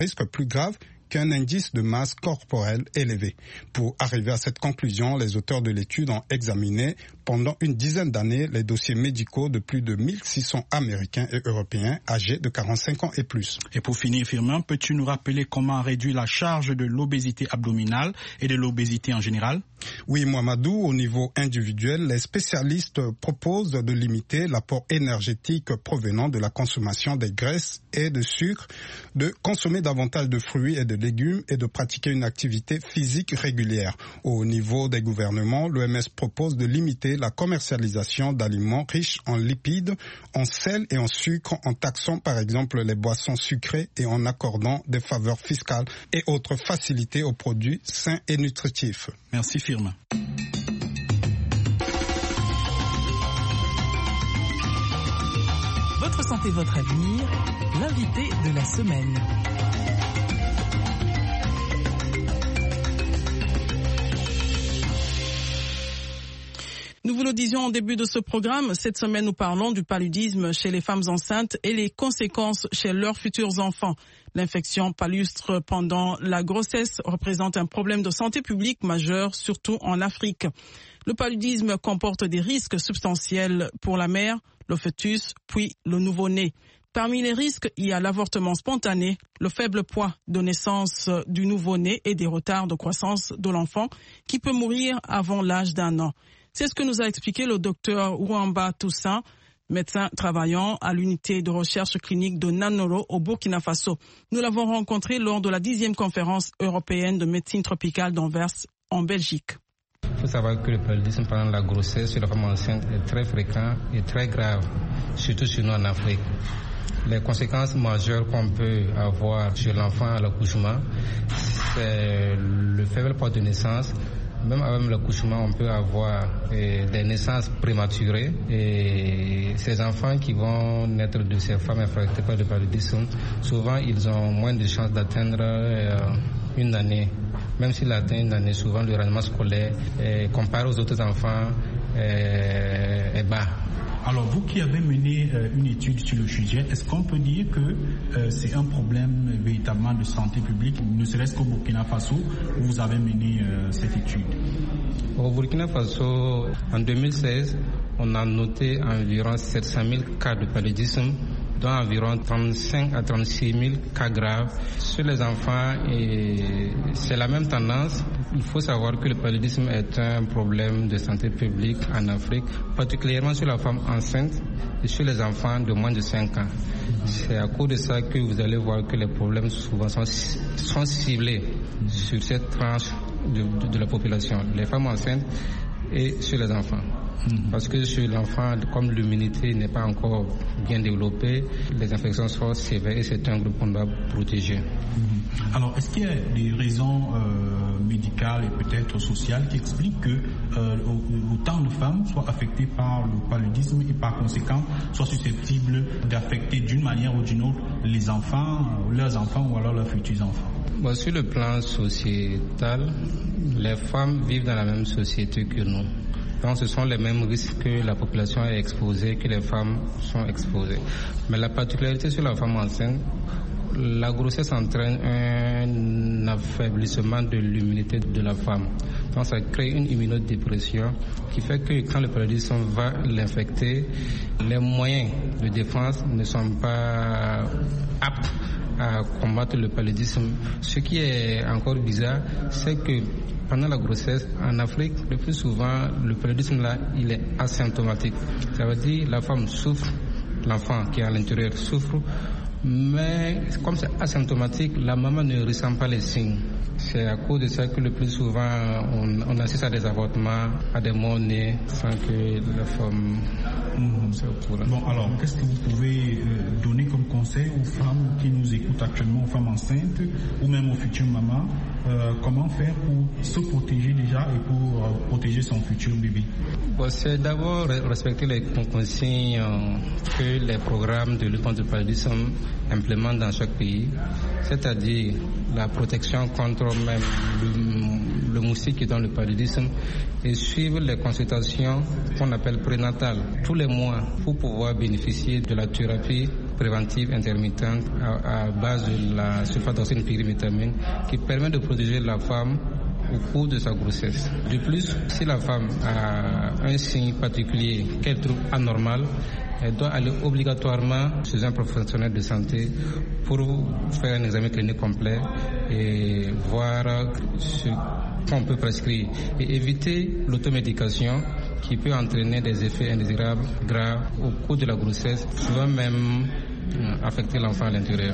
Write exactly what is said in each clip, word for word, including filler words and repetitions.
risque plus grave qu'un indice de masse corporelle élevé. Pour arriver à cette conclusion, les auteurs de l'étude ont examiné pendant une dizaine d'années les dossiers médicaux de plus de mille six cents Américains et Européens âgés de quarante-cinq ans et plus. Et pour finir, Firmin, peux-tu nous rappeler comment réduire la charge de l'obésité abdominale et de l'obésité en général? Oui, Mohamedou, au niveau individuel, les spécialistes proposent de limiter l'apport énergétique provenant de la consommation des graisses et de sucre, de consommer davantage de fruits et de légumes et de pratiquer une activité physique régulière. Au niveau des gouvernements, l'O M S propose de limiter la commercialisation d'aliments riches en lipides, en sel et en sucre, en taxant par exemple les boissons sucrées et en accordant des faveurs fiscales et autres facilités aux produits sains et nutritifs. Merci Firmin. Votre santé, votre avenir, l'invité de la semaine. Nous vous le disions au début de ce programme, cette semaine nous parlons du paludisme chez les femmes enceintes et les conséquences chez leurs futurs enfants. L'infection palustre pendant la grossesse représente un problème de santé publique majeur, surtout en Afrique. Le paludisme comporte des risques substantiels pour la mère, le fœtus, puis le nouveau-né. Parmi les risques, il y a l'avortement spontané, le faible poids de naissance du nouveau-né et des retards de croissance de l'enfant qui peut mourir avant l'âge d'un an. C'est ce que nous a expliqué le docteur Ouamba Toussaint, médecin travaillant à l'unité de recherche clinique de Nanoro au Burkina Faso. Nous l'avons rencontré lors de la dixième conférence européenne de médecine tropicale d'Anvers en Belgique. Il faut savoir que le paludisme pendant la grossesse chez la femme enceinte est très fréquent et très grave, surtout chez nous en Afrique. Les conséquences majeures qu'on peut avoir chez l'enfant à l'accouchement, c'est le faible poids de naissance. Même avec l'accouchement, on peut avoir eh, des naissances prématurées et ces enfants qui vont naître de ces femmes affectées par le paludisme, souvent ils ont moins de chances d'atteindre euh, une année. Même s'ils atteignent une année, souvent le rendement scolaire, eh, comparé aux autres enfants, eh, est bas. Alors vous qui avez mené euh, une étude sur le sujet, est-ce qu'on peut dire que euh, c'est un problème euh, véritablement de santé publique, ne serait-ce qu'au Burkina Faso, où vous avez mené euh, cette étude? Au Burkina Faso, en deux mille seize, on a noté environ sept cent mille cas de paludisme, dont environ trente-cinq à trente-six mille cas graves. Sur les enfants, et c'est la même tendance. Il faut savoir que le paludisme est un problème de santé publique en Afrique, particulièrement sur la femme enceinte et sur les enfants de moins de cinq ans. C'est à cause de ça que vous allez voir que les problèmes souvent sont, sont ciblés sur cette tranche de, de, de la population, les femmes enceintes et sur les enfants. Parce que chez l'enfant, comme l'immunité n'est pas encore bien développée, les infections sont sévères et c'est un groupe qu'on doit protéger. Alors, est-ce qu'il y a des raisons euh, médicales et peut-être sociales qui expliquent que euh, autant de femmes soient affectées par le paludisme et par conséquent soient susceptibles d'affecter d'une manière ou d'une autre les enfants, leurs enfants ou alors leurs futurs enfants? Bon, sur le plan sociétal, les femmes vivent dans la même société que nous. Donc ce sont les mêmes risques que la population est exposée, que les femmes sont exposées. Mais la particularité sur la femme enceinte, la grossesse entraîne un affaiblissement de l'immunité de la femme. Donc ça crée une immunodépression qui fait que quand le paludisme va l'infecter, les moyens de défense ne sont pas aptes à combattre le paludisme. Ce qui est encore bizarre, c'est que pendant la grossesse, en Afrique, le plus souvent, le paludisme là, il est asymptomatique. Ça veut dire la femme souffre, l'enfant qui est à l'intérieur souffre, mais comme c'est asymptomatique, la maman ne ressent pas les signes. C'est à cause de ça que le plus souvent, on, on assiste à des avortements, à des morts-nés, sans que la femme mmh. soit au courant. Bon, alors, qu'est-ce que vous pouvez euh, donner comme conseil aux femmes qui nous écoutent actuellement, aux femmes enceintes, ou même aux futures mamans, euh, comment faire pour se protéger déjà et pour euh, protéger son futur bébé? Bon, c'est d'abord respecter les consignes euh, que les programmes de lutte contre le paludisme implémentent dans chaque pays, c'est-à-dire la protection contre même le, le moustique qui donne le paludisme et suivre les consultations qu'on appelle prénatales tous les mois pour pouvoir bénéficier de la thérapie préventive intermittente à, à base de la sulfadoxine pyrimétamine qui permet de protéger la femme au cours de sa grossesse. De plus, si la femme a un signe particulier qu'elle trouve anormal, elle doit aller obligatoirement chez un professionnel de santé pour faire un examen clinique complet et voir ce qu'on peut prescrire et éviter l'automédication qui peut entraîner des effets indésirables graves au cours de la grossesse, souvent même affecter l'enfant à l'intérieur.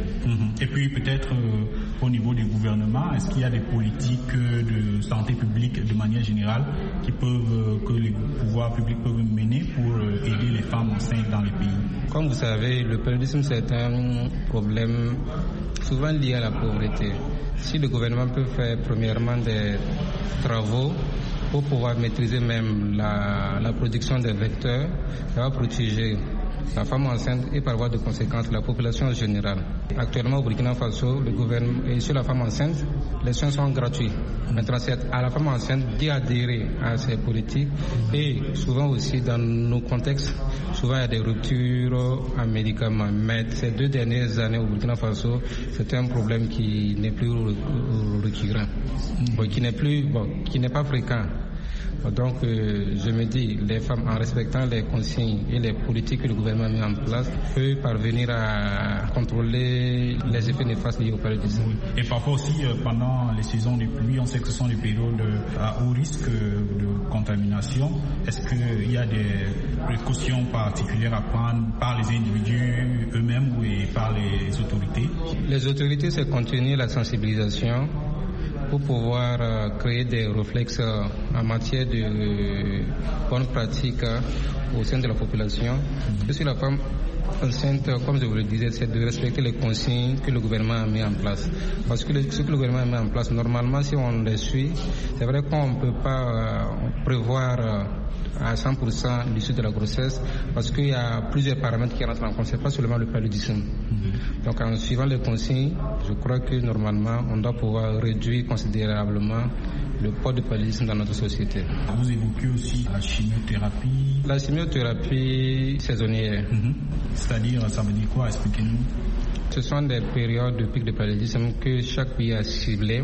Et puis peut-être euh, au niveau du gouvernement, est-ce qu'il y a des politiques de santé publique de manière générale qui peuvent, que les pouvoirs publics peuvent mener pour euh, aider les femmes enceintes dans les pays? Comme vous savez, le paludisme c'est un problème souvent lié à la pauvreté. Si le gouvernement peut faire premièrement des travaux pour pouvoir maîtriser même la, la production des vecteurs, ça va protéger la femme enceinte et par voie de conséquence la population générale. Actuellement au Burkina Faso, le gouvernement et sur la femme enceinte, les soins sont gratuits. Maintenant c'est à la femme enceinte d'y adhérer à ces politiques et souvent aussi dans nos contextes, souvent il y a des ruptures en médicaments. Mais ces deux dernières années au Burkina Faso, c'est un problème qui n'est plus récurrent, bon, qui n'est plus, bon, qui n'est pas fréquent. Donc euh, je me dis, les femmes en respectant les consignes et les politiques que le gouvernement a mis en place peuvent parvenir à contrôler les effets néfastes liés au paludisme. Et parfois aussi euh, pendant les saisons de pluie, on sait que ce sont des périodes à haut risque de contamination. Est-ce qu'il y a des précautions particulières à prendre par les individus eux-mêmes ou par les autorités? Les autorités, c'est continuer la sensibilisation pour pouvoir euh, créer des réflexes euh, en matière de euh, bonnes pratiques euh, au sein de la population. Et sur la femme enceinte, comme je vous le disais, c'est de respecter les consignes que le gouvernement a mis en place. Parce que le, ce que le gouvernement a mis en place, normalement, si on les suit, c'est vrai qu'on ne peut pas euh, prévoir euh, à cent pour cent l'issue de la grossesse parce qu'il y a plusieurs paramètres qui rentrent en compte, c'est pas seulement le paludisme. Mm-hmm. Donc en suivant les consignes, je crois que normalement on doit pouvoir réduire considérablement le poids du paludisme dans notre société. Vous évoquez aussi la chimiothérapie. La chimiothérapie saisonnière. Mm-hmm. C'est-à-dire, ça veut dire quoi? Expliquez-nous. Ce sont des périodes de pic de paludisme que chaque pays a ciblé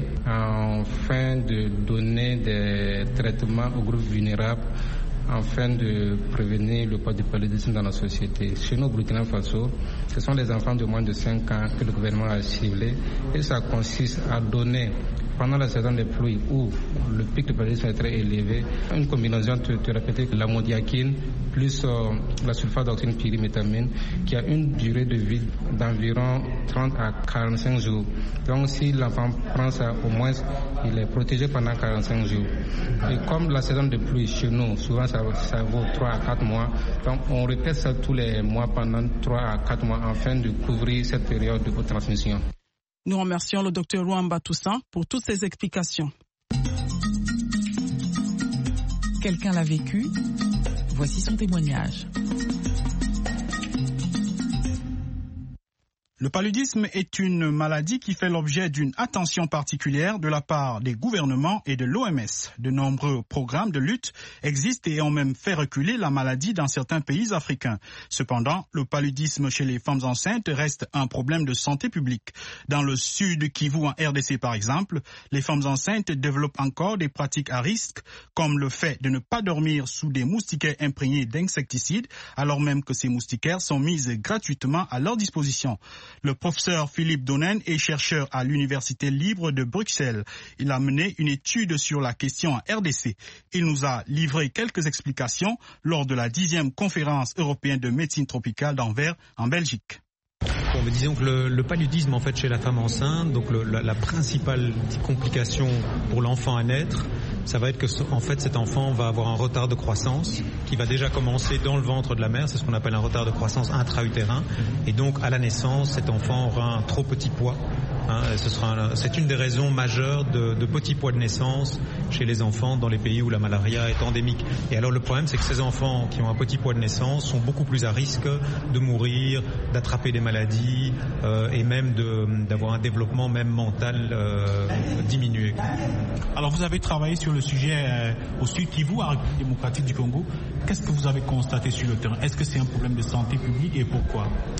afin de donner des traitements aux groupes vulnérables afin de prévenir le poids du paludisme dans la société. Chez nous, au Burkina Faso, ce sont les enfants de moins de cinq ans que le gouvernement a ciblés et ça consiste à donner pendant la saison des pluies où le pic de paludisme est très élevé, une combinaison thérapeutique, la modiakine plus euh, la sulfadoxine pyrimétamine qui a une durée de vie d'environ trente à quarante-cinq jours. Donc si l'enfant prend ça, au moins il est protégé pendant quarante-cinq jours. Et comme la saison de pluie chez nous, souvent ça, ça vaut trois à quatre mois, donc on répète ça tous les mois pendant trois à quatre mois afin de couvrir cette période de haute transmission. Nous remercions le docteur Rouamba Toussaint pour toutes ces explications. Quelqu'un l'a vécu. Voici son témoignage. Le paludisme est une maladie qui fait l'objet d'une attention particulière de la part des gouvernements et de l'O M S. De nombreux programmes de lutte existent et ont même fait reculer la maladie dans certains pays africains. Cependant, le paludisme chez les femmes enceintes reste un problème de santé publique. Dans le sud Kivu, en R D C par exemple, les femmes enceintes développent encore des pratiques à risque, comme le fait de ne pas dormir sous des moustiquaires imprégnés d'insecticides, alors même que ces moustiquaires sont mises gratuitement à leur disposition. Le professeur Philippe Donen est chercheur à l'Université libre de Bruxelles. Il a mené une étude sur la question en R D C. Il nous a livré quelques explications lors de la dixième conférence européenne de médecine tropicale d'Anvers, en Belgique. Bon, mais disons que le, le paludisme en fait chez la femme enceinte, donc le, la, la principale complication pour l'enfant à naître, ça va être que en fait cet enfant va avoir un retard de croissance qui va déjà commencer dans le ventre de la mère, c'est ce qu'on appelle un retard de croissance intra-utérin, et donc à la naissance cet enfant aura un trop petit poids. Hein, ce sera un, c'est une des raisons majeures de, de petit poids de naissance chez les enfants dans les pays où la malaria est endémique. Et alors le problème c'est que ces enfants qui ont un petit poids de naissance sont beaucoup plus à risque de mourir, d'attraper des maladies euh, et même de, d'avoir un développement même mental euh, diminué. Alors vous avez travaillé sur le sujet euh, au Sud Kivu, à la République démocratique du Congo. Qu'est-ce que vous avez constaté sur le terrain? Est-ce que c'est un problème de santé publique et pourquoi?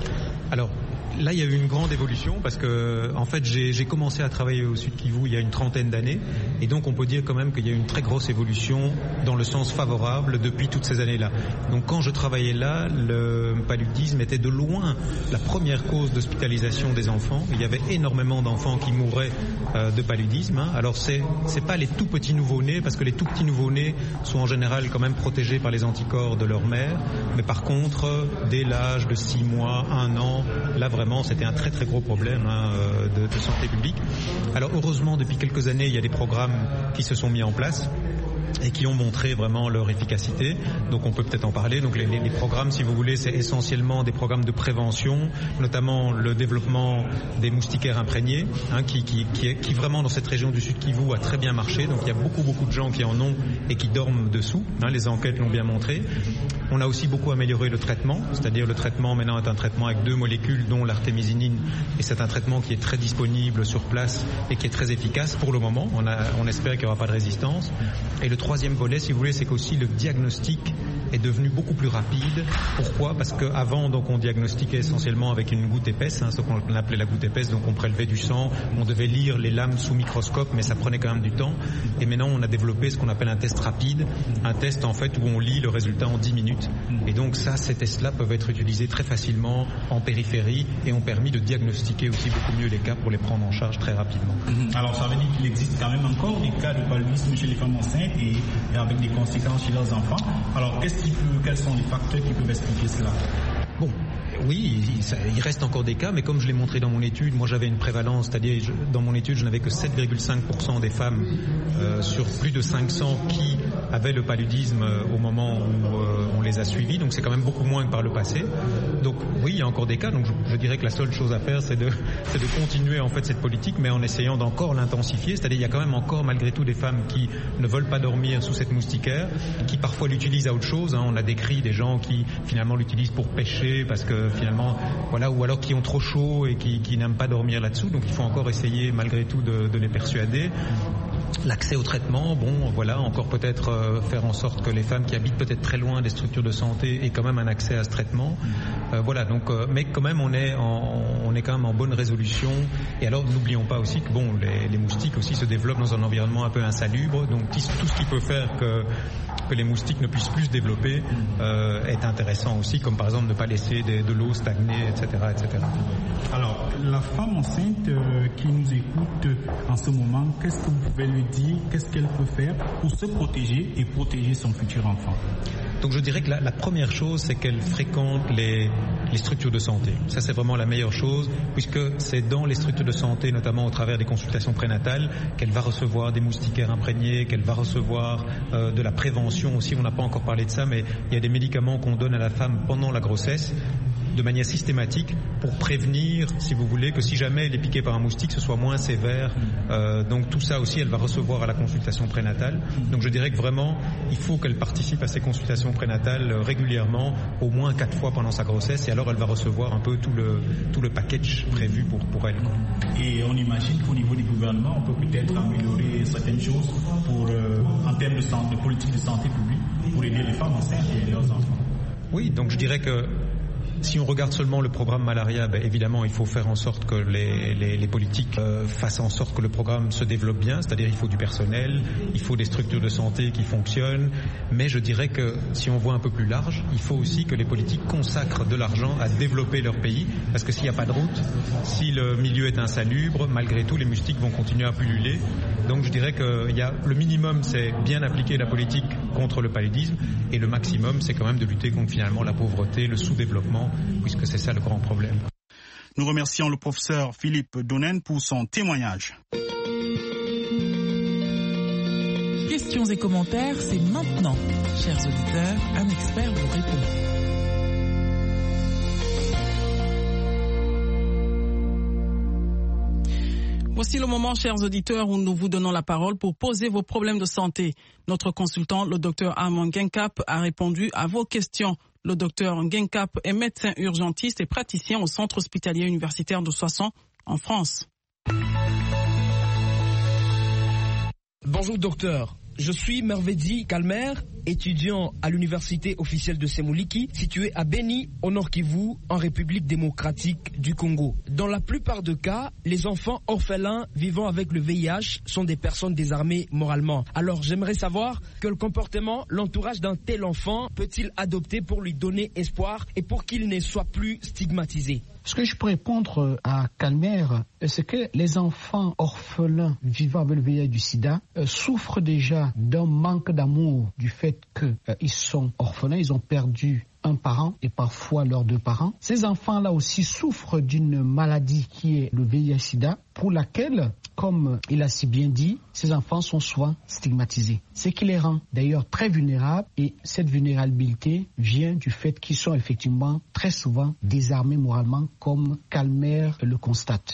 Alors, là, il y a eu une grande évolution parce que, en fait, j'ai, j'ai commencé à travailler au Sud Kivu il y a une trentaine d'années, et donc on peut dire quand même qu'il y a eu une très grosse évolution dans le sens favorable depuis toutes ces années-là. Donc, quand je travaillais là, le paludisme était de loin la première cause d'hospitalisation des enfants. Il y avait énormément d'enfants qui mouraient euh, de paludisme. Hein. Alors, c'est c'est pas les tout petits nouveau-nés, parce que les tout petits nouveau-nés sont en général quand même protégés par les anticorps de leur mère, mais par contre, dès l'âge de six mois, un an, là vraiment c'était un très très gros problème hein, de, de santé publique. Alors heureusement depuis quelques années il y a des programmes qui se sont mis en place et qui ont montré vraiment leur efficacité. Donc on peut peut-être en parler. Donc les, les, les programmes, si vous voulez, c'est essentiellement des programmes de prévention, notamment le développement des moustiquaires imprégnés, hein, qui, qui, qui, est, qui vraiment dans cette région du Sud Kivu a très bien marché. Donc il y a beaucoup beaucoup de gens qui en ont et qui dorment dessous. Hein, les enquêtes l'ont bien montré. On a aussi beaucoup amélioré le traitement, c'est-à-dire le traitement maintenant est un traitement avec deux molécules, dont l'artémisinine, et c'est un traitement qui est très disponible sur place et qui est très efficace pour le moment. On, a, on espère qu'il n'y aura pas de résistance. Et le troisième volet, si vous voulez, c'est qu'aussi le diagnostic est devenu beaucoup plus rapide. Pourquoi ? Parce qu'avant, donc, on diagnostiquait essentiellement avec une goutte épaisse, hein, ce qu'on appelait la goutte épaisse, donc on prélevait du sang, on devait lire les lames sous microscope, mais ça prenait quand même du temps. Et maintenant, on a développé ce qu'on appelle un test rapide, un test en fait où on lit le résultat en dix minutes. Et donc ça, ces tests-là peuvent être utilisés très facilement en périphérie et ont permis de diagnostiquer aussi beaucoup mieux les cas pour les prendre en charge très rapidement. Alors ça veut dire qu'il existe quand même encore des cas de paludisme chez les femmes enceintes et, et avec des conséquences chez leurs enfants. Alors qu'est-ce qui peut, quels sont les facteurs qui peuvent expliquer cela ? Bon, oui, il, ça, il reste encore des cas, mais comme je l'ai montré dans mon étude, moi j'avais une prévalence, c'est-à-dire je, dans mon étude je n'avais que sept virgule cinq pour cent des femmes euh, sur plus de cinq cents qui avaient le paludisme euh, au moment où euh, on les a suivis, donc c'est quand même beaucoup moins que par le passé. Donc oui, il y a encore des cas, donc je, je dirais que la seule chose à faire c'est de, c'est de continuer en fait cette politique, mais en essayant d'encore l'intensifier, c'est-à-dire il y a quand même encore malgré tout des femmes qui ne veulent pas dormir sous cette moustiquaire, qui parfois l'utilisent à autre chose, hein. On a décrit des gens qui finalement l'utilisent pour pêcher, parce que finalement, voilà, ou alors qui ont trop chaud et qui, qui n'aiment pas dormir là-dessous. Donc il faut encore essayer malgré tout de, de les persuader. L'accès au traitement, bon, voilà, encore peut-être euh, faire en sorte que les femmes qui habitent peut-être très loin des structures de santé aient quand même un accès à ce traitement. Euh, voilà, donc, euh, mais quand même, on est, en, on est quand même en bonne résolution. Et alors, n'oublions pas aussi que bon, les, les moustiques aussi se développent dans un environnement un peu insalubre. Donc tout ce qui peut faire que que les moustiques ne puissent plus se développer euh, est intéressant aussi, comme par exemple ne pas laisser des, de l'eau stagner, et cetera, et cetera. Alors, la femme enceinte euh, qui nous écoute en ce moment, qu'est-ce que vous pouvez lui dire, qu'est-ce qu'elle peut faire pour se protéger et protéger son futur enfant ? Donc je dirais que la, la première chose, c'est qu'elle fréquente les, les structures de santé. Ça, c'est vraiment la meilleure chose, puisque c'est dans les structures de santé, notamment au travers des consultations prénatales, qu'elle va recevoir des moustiquaires imprégnés, qu'elle va recevoir euh, de la prévention aussi. On n'a pas encore parlé de ça, mais il y a des médicaments qu'on donne à la femme pendant la grossesse, de manière systématique, pour prévenir, si vous voulez, que si jamais elle est piquée par un moustique, ce soit moins sévère. Euh, donc tout ça aussi, elle va recevoir à la consultation prénatale. Donc je dirais que vraiment, il faut qu'elle participe à ces consultations prénatales régulièrement, au moins quatre fois pendant sa grossesse, et alors elle va recevoir un peu tout le tout le package prévu pour pour elle. Et on imagine qu'au niveau du gouvernement, on peut peut-être améliorer certaines choses pour euh, en termes de, santé, de politique de santé publique pour aider les femmes enceintes et leurs enfants. Oui, donc je dirais que si on regarde seulement le programme malaria, ben évidemment, il faut faire en sorte que les, les, les politiques euh, fassent en sorte que le programme se développe bien, c'est-à-dire il faut du personnel, il faut des structures de santé qui fonctionnent, mais je dirais que si on voit un peu plus large, il faut aussi que les politiques consacrent de l'argent à développer leur pays, parce que s'il n'y a pas de route, si le milieu est insalubre, malgré tout, les moustiques vont continuer à pulluler. Donc je dirais que il y a, le minimum, c'est bien appliquer la politique contre le paludisme, et le maximum, c'est quand même de lutter contre finalement la pauvreté, le sous-développement, puisque c'est ça le grand problème. Nous remercions le professeur Philippe Donen pour son témoignage. Questions et commentaires, c'est maintenant. Chers auditeurs, un expert vous répond. Voici le moment, chers auditeurs, où nous vous donnons la parole pour poser vos problèmes de santé. Notre consultant, le docteur Armand Guincap, a répondu à vos questions. Le docteur Guincap est médecin urgentiste et praticien au centre hospitalier universitaire de Soissons, en France. Bonjour docteur, je suis Mervedi Calmer étudiant à l'université officielle de Semuliki, située à Beni, au Nord Kivu, en République démocratique du Congo. Dans la plupart des cas, les enfants orphelins vivant avec le V I H sont des personnes désarmées moralement. Alors j'aimerais savoir quel comportement l'entourage d'un tel enfant peut-il adopter pour lui donner espoir et pour qu'il ne soit plus stigmatisé. Ce que je peux répondre à Calmer, c'est que les enfants orphelins vivant avec le V I H du sida euh, souffrent déjà d'un manque d'amour du fait qu'ils euh, sont orphelins, ils ont perdu un parent et parfois leurs deux parents. Ces enfants-là aussi souffrent d'une maladie qui est le V I H sida, pour laquelle, comme il a si bien dit, ces enfants sont souvent stigmatisés. Ce qui les rend d'ailleurs très vulnérables, et cette vulnérabilité vient du fait qu'ils sont effectivement très souvent désarmés moralement, comme Calmer le constate.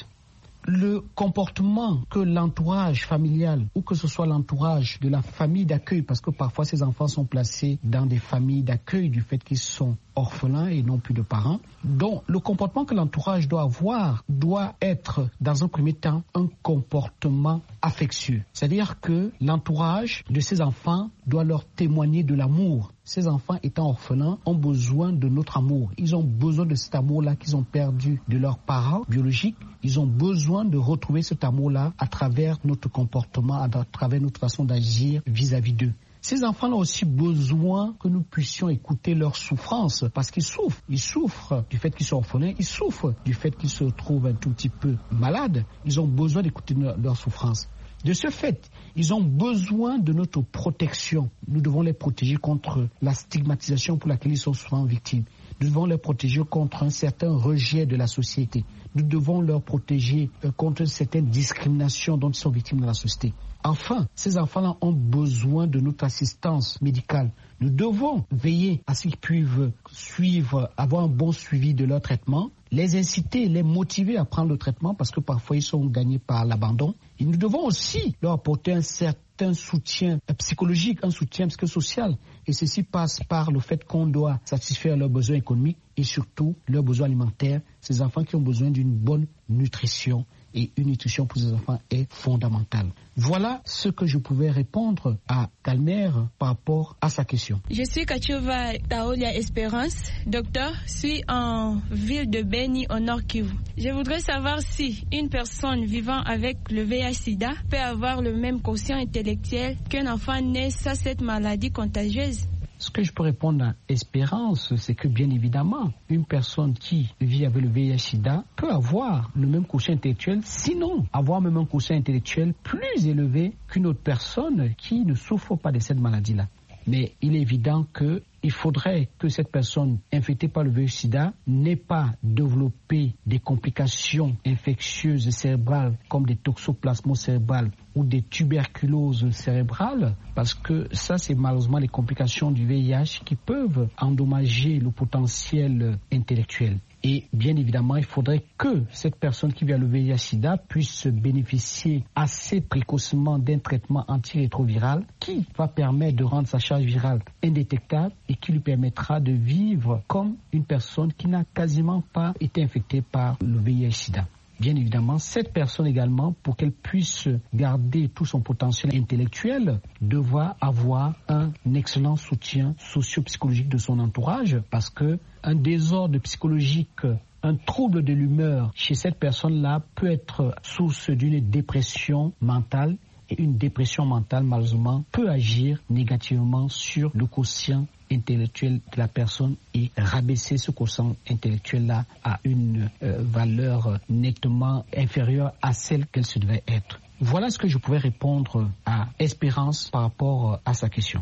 Le comportement que l'entourage familial ou que ce soit l'entourage de la famille d'accueil, parce que parfois ces enfants sont placés dans des familles d'accueil du fait qu'ils sont orphelins et non plus de parents. Donc le comportement que l'entourage doit avoir doit être dans un premier temps un comportement affectueux. C'est-à-dire que l'entourage de ces enfants doit leur témoigner de l'amour. Ces enfants étant orphelins ont besoin de notre amour. Ils ont besoin de cet amour-là qu'ils ont perdu de leurs parents biologiques. Ils ont besoin de retrouver cet amour-là à travers notre comportement, à travers notre façon d'agir vis-à-vis d'eux. Ces enfants ont aussi besoin que nous puissions écouter leurs souffrances parce qu'ils souffrent. Ils souffrent du fait qu'ils sont orphelins, ils souffrent du fait qu'ils se trouvent un tout petit peu malades. Ils ont besoin d'écouter leurs souffrances. De ce fait, ils ont besoin de notre protection. Nous devons les protéger contre la stigmatisation pour laquelle ils sont souvent victimes. Nous devons les protéger contre un certain rejet de la société. Nous devons leur protéger contre certaines discriminations dont ils sont victimes dans la société. Enfin, ces enfants-là ont besoin de notre assistance médicale. Nous devons veiller à ce qu'ils puissent suivre, avoir un bon suivi de leur traitement, les inciter, les motiver à prendre le traitement parce que parfois ils sont gagnés par l'abandon. Et nous devons aussi leur apporter un certain soutien psychologique, un soutien psychosocial. Et ceci passe par le fait qu'on doit satisfaire leurs besoins économiques et surtout leurs besoins alimentaires. Ces enfants qui ont besoin d'une bonne nutrition. Et une nutrition pour ces enfants est fondamentale. Voilà ce que je pouvais répondre à Calmer par rapport à sa question. Je suis Kachova Taolia Espérance, docteur, suis en ville de Beni au Nord Kivu. Je voudrais savoir si une personne vivant avec le V I H sida peut avoir le même quotient intellectuel qu'un enfant né sans cette maladie contagieuse. Ce que je peux répondre à Espérance, c'est que bien évidemment, une personne qui vit avec le V I H sida peut avoir le même quotient intellectuel, sinon avoir même un quotient intellectuel plus élevé qu'une autre personne qui ne souffre pas de cette maladie-là. Mais il est évident que il faudrait que cette personne infectée par le V I H sida n'ait pas développé des complications infectieuses cérébrales comme des toxoplasmoses cérébrales ou des tuberculoses cérébrales, parce que ça, c'est malheureusement les complications du V I H qui peuvent endommager le potentiel intellectuel. Et bien évidemment, il faudrait que cette personne qui vit le V I H sida puisse bénéficier assez précocement d'un traitement antirétroviral qui va permettre de rendre sa charge virale indétectable et qui lui permettra de vivre comme une personne qui n'a quasiment pas été infectée par le V I H sida. Bien évidemment, cette personne également, pour qu'elle puisse garder tout son potentiel intellectuel, devra avoir un excellent soutien socio-psychologique de son entourage, parce que un désordre psychologique, un trouble de l'humeur chez cette personne-là peut être source d'une dépression mentale. Et une dépression mentale, malheureusement, peut agir négativement sur le quotient intellectuel de la personne et rabaisser ce quotient intellectuel-là à une euh, valeur nettement inférieure à celle qu'elle se devait être. Voilà ce que je pouvais répondre à Espérance par rapport à sa question.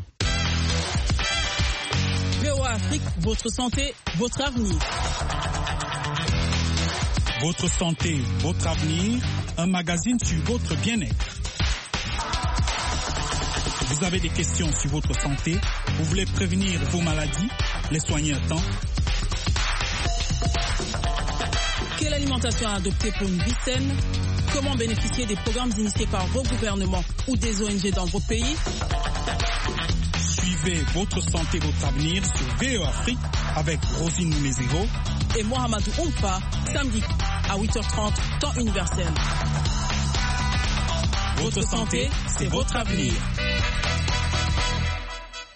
V O A Afrique, votre santé, votre avenir. Votre santé, votre avenir, un magazine sur votre bien-être. Vous avez des questions sur votre santé, vous voulez prévenir vos maladies, les soigner à temps. Quelle alimentation adopter pour une vie saine? Comment bénéficier des programmes initiés par vos gouvernements ou des O N G dans vos pays? Suivez votre santé, votre avenir sur V O A Afrique avec Rosine Moumezero et Mohamedou Oumfa, samedi à huit heures trente, temps universel. Votre santé, c'est votre avenir.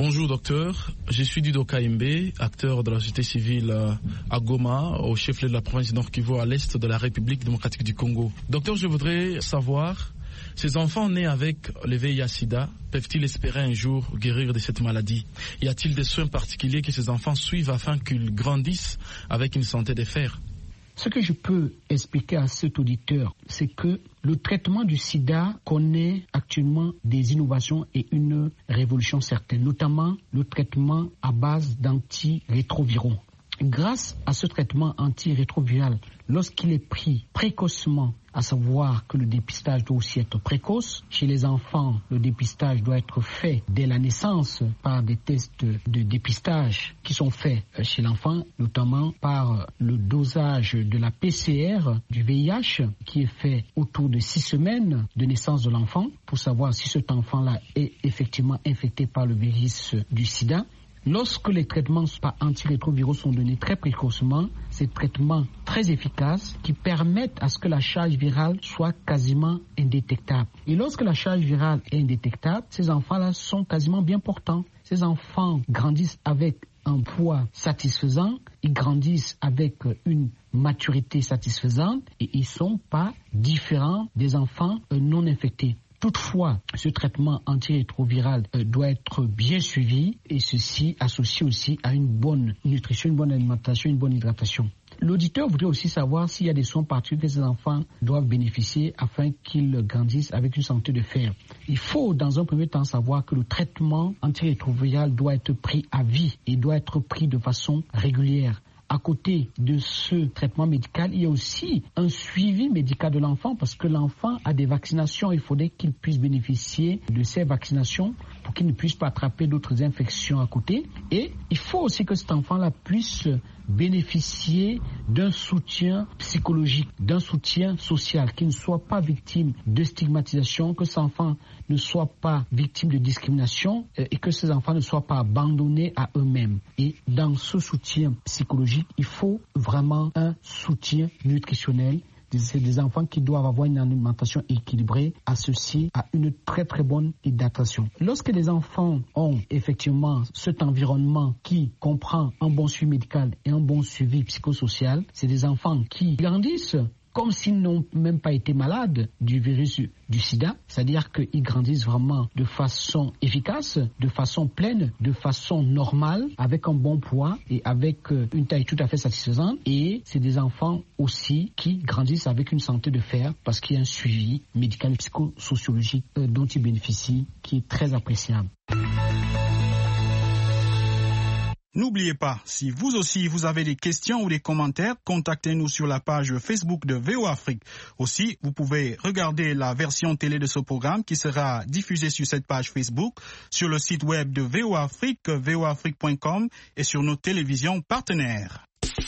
Bonjour docteur, je suis Dido Kaimbe, acteur de la société civile à Goma, au chef-lieu de la province du Nord Kivu, à l'est de la République démocratique du Congo. Docteur, je voudrais savoir, ces enfants nés avec le V I H sida, peuvent-ils espérer un jour guérir de cette maladie? Y a-t-il des soins particuliers que ces enfants suivent afin qu'ils grandissent avec une santé de fer? Ce que je peux expliquer à cet auditeur, c'est que le traitement du sida connaît actuellement des innovations et une révolution certaine, notamment le traitement à base d'antirétroviraux. Grâce à ce traitement antirétroviral, lorsqu'il est pris précocement, à savoir que le dépistage doit aussi être précoce, chez les enfants, le dépistage doit être fait dès la naissance par des tests de dépistage qui sont faits chez l'enfant, notamment par le dosage de la P C R du V I H qui est fait autour de six semaines de naissance de l'enfant pour savoir si cet enfant-là est effectivement infecté par le virus du sida. Lorsque les traitements par antirétroviraux sont donnés très précocement, ces traitements très efficaces qui permettent à ce que la charge virale soit quasiment indétectable. Et lorsque la charge virale est indétectable, ces enfants-là sont quasiment bien portants. Ces enfants grandissent avec un poids satisfaisant, ils grandissent avec une maturité satisfaisante et ils ne sont pas différents des enfants non infectés. Toutefois, ce traitement antirétroviral euh, doit être bien suivi et ceci associé aussi à une bonne nutrition, une bonne alimentation, une bonne hydratation. L'auditeur voudrait aussi savoir s'il y a des soins particuliers que ces enfants doivent bénéficier afin qu'ils grandissent avec une santé de fer. Il faut dans un premier temps savoir que le traitement antirétroviral doit être pris à vie et doit être pris de façon régulière. À côté de ce traitement médical, il y a aussi un suivi médical de l'enfant parce que l'enfant a des vaccinations. Il faudrait qu'il puisse bénéficier de ces vaccinations pour qu'il ne puisse pas attraper d'autres infections à côté. Et il faut aussi que cet enfant-là puisse bénéficier d'un soutien psychologique, d'un soutien social, qu'il ne soit pas victime de stigmatisation, que cet enfant ne soit pas victime de discrimination et que ces enfants ne soient pas abandonnés à eux-mêmes. Et dans ce soutien psychologique, il faut vraiment un soutien nutritionnel. C'est des enfants qui doivent avoir une alimentation équilibrée associée à une très très bonne hydratation. Lorsque les enfants ont effectivement cet environnement qui comprend un bon suivi médical et un bon suivi psychosocial, c'est des enfants qui grandissent comme s'ils n'ont même pas été malades du virus du sida, c'est-à-dire qu'ils grandissent vraiment de façon efficace, de façon pleine, de façon normale, avec un bon poids et avec une taille tout à fait satisfaisante. Et c'est des enfants aussi qui grandissent avec une santé de fer parce qu'il y a un suivi médical et psychosociologique dont ils bénéficient qui est très appréciable. N'oubliez pas, si vous aussi vous avez des questions ou des commentaires, contactez-nous sur la page Facebook de V O A Afrique. Aussi, vous pouvez regarder la version télé de ce programme qui sera diffusée sur cette page Facebook, sur le site web de V O A Afrique, v o afrique point com et sur nos télévisions partenaires.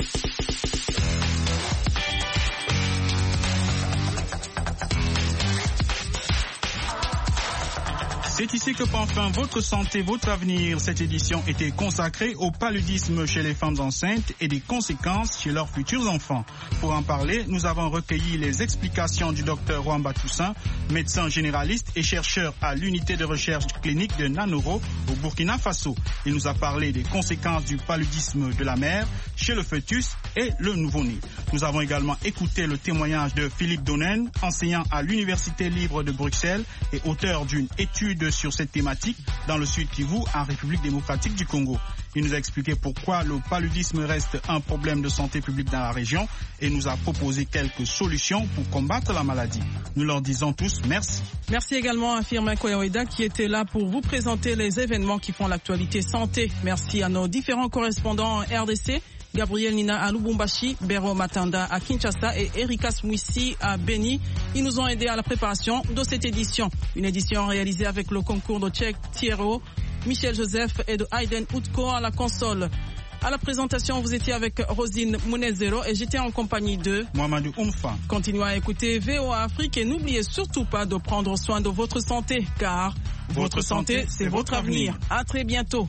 C'est ici que prend fin votre santé, votre avenir. Cette édition était consacrée au paludisme chez les femmes enceintes et des conséquences chez leurs futurs enfants. Pour en parler, nous avons recueilli les explications du docteur Wamba Toussaint, médecin généraliste et chercheur à l'unité de recherche clinique de Nanoro au Burkina Faso. Il nous a parlé des conséquences du paludisme de la mère chez le fœtus et le nouveau-né. Nous avons également écouté le témoignage de Philippe Donen, enseignant à l'Université libre de Bruxelles et auteur d'une étude sur cette thématique dans le Sud Kivu en République démocratique du Congo. Il nous a expliqué pourquoi le paludisme reste un problème de santé publique dans la région et nous a proposé quelques solutions pour combattre la maladie. Nous leur disons tous merci. Merci également à Firmin Koyaoueda qui était là pour vous présenter les événements qui font l'actualité santé. Merci à nos différents correspondants en R D C. Gabriel Nina à Lubumbashi, Bero Matanda à Kinshasa et Erika Swissi à Beni. Ils nous ont aidés à la préparation de cette édition. Une édition réalisée avec le concours de Tchèque Thierro, Michel Joseph et de Hayden Utko à la console. À la présentation, vous étiez avec Rosine Mounezero et j'étais en compagnie de Mohamedou Oumfa. Continuez à écouter V O A Afrique et n'oubliez surtout pas de prendre soin de votre santé car votre, votre santé, santé c'est votre avenir. avenir. À très bientôt.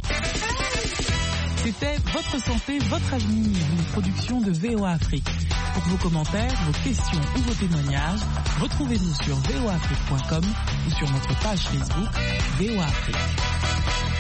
C'était Votre santé, votre avenir, une production de V O A Afrique. Pour vos commentaires, vos questions ou vos témoignages, retrouvez-nous sur v o afrique point com ou sur notre page Facebook V O A Afrique.